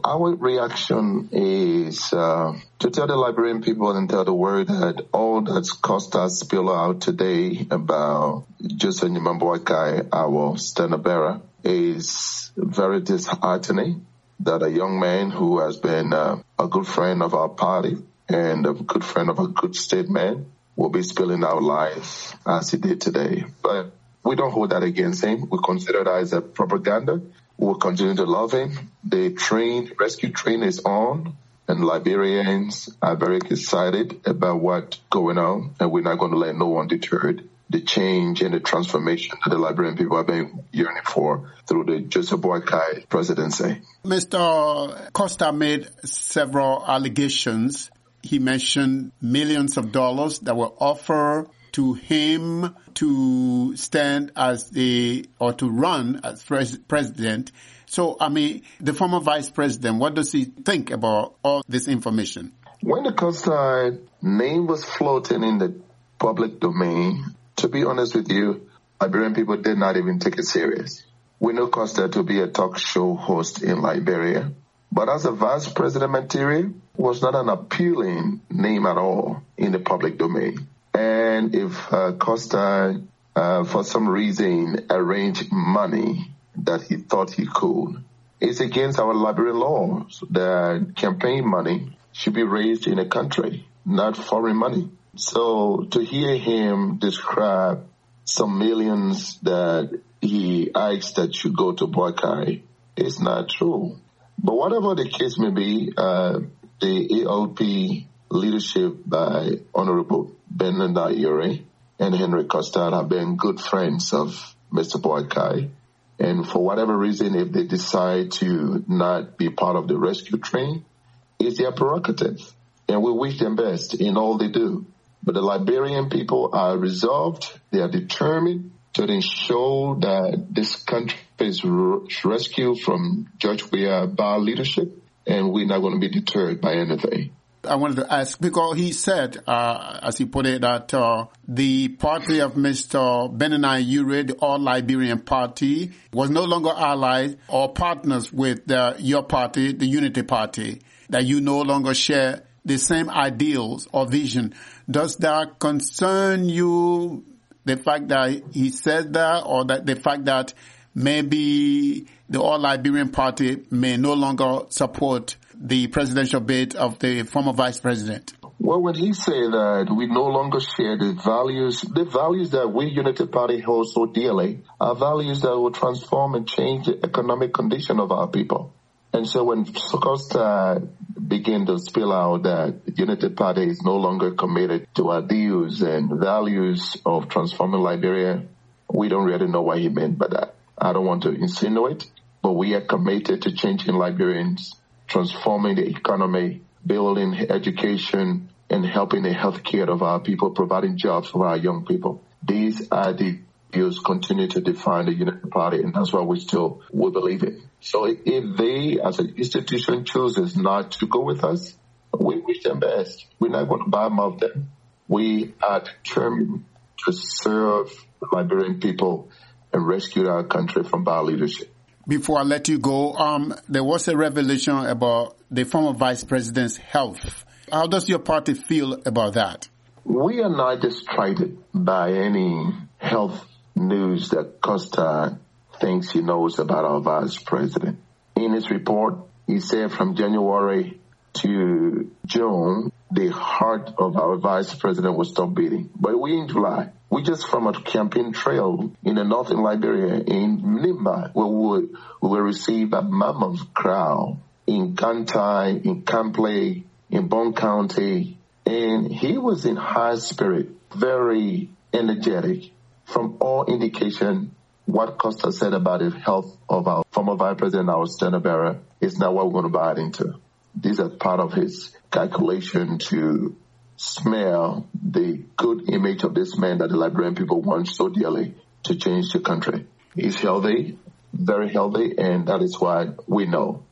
Our reaction is to tell the Liberian people and tell the world that all that's Costa spill out today about Joseph Nyimam-Boakai, our standard bearer, is very disheartening. That a young man who has been a good friend of our party and a good friend of a good state man will be spilling out lies as he did today. But we don't hold that against him. We consider that as a propaganda. We'll continue to love him. The rescue train is on, and Liberians are very excited about what's going on, and we're not going to let no one deter the change and the transformation that the Liberian people have been yearning for through the Joseph Boakai presidency. Mr. Costa made several allegations. He mentioned millions of dollars that were offered to him to stand to run as president. So, the former vice president, what does he think about all this information? When the Costa name was floating in the public domain, to be honest with you, Liberian people did not even take it serious. We know Costa to be a talk show host in Liberia, but as a vice president material, was not an appealing name at all in the public domain. And if Costa, for some reason, arranged money that he thought he could, it's against our Liberian laws that campaign money should be raised in a country, not foreign money. So to hear him describe some millions that he asked that should go to Boakai is not true. But whatever the case may be, the ALP leadership by Honorable Benanda Ure and Henry Costa have been good friends of Mr. Boakai. And for whatever reason, if they decide to not be part of the rescue train, it's their prerogative. And we wish them best in all they do. But the Liberian people are resolved. They are determined to ensure that this country is rescued from George Weah bad leadership. And we're not going to be deterred by anything. I wanted to ask, because he said, as he put it, that the party of Mr. Benani Ure, the All Liberian Party, was no longer allied or partners with your party, the Unity Party, that you no longer share the same ideals or vision. Does that concern you, the fact that he said that, or that the fact that maybe the All Liberian Party may no longer support the presidential bid of the former vice president? Well, when he said that we no longer share the values that we Unity Party hold so dearly are values that will transform and change the economic condition of our people. And so when Costa began to spill out that the Unity Party is no longer committed to ideals and values of transforming Liberia, we don't really know what he meant by that. I don't want to insinuate, but we are committed to changing Liberians, transforming the economy, building education, and helping the health care of our people, providing jobs for our young people. These are the views continue to define the Unity Party, and that's why we believe it. So if they, as an institution, chooses not to go with us, we wish them best. We're not going to badmouth them. We are determined to serve the Liberian people and rescue our country from bad leadership. Before I let you go, there was a revelation about the former vice president's health. How does your party feel about that? We are not distracted by any health news that Costa thinks he knows about our vice president. In his report, he said from January to June, the heart of our vice president will stop beating. But we in July. We just from a campaign trail in the northern Liberia, in Nimba, where we will receive a mammoth crowd in Kantai, in Kamplay, in Bone County. And he was in high spirit, very energetic. From all indication, what Costa said about the health of our former vice president, our standard bearer, is not what we're going to buy into. These are part of his calculation to smell the good image of this man that the Liberian people want so dearly to change the country. He's healthy, very healthy, and that is why we know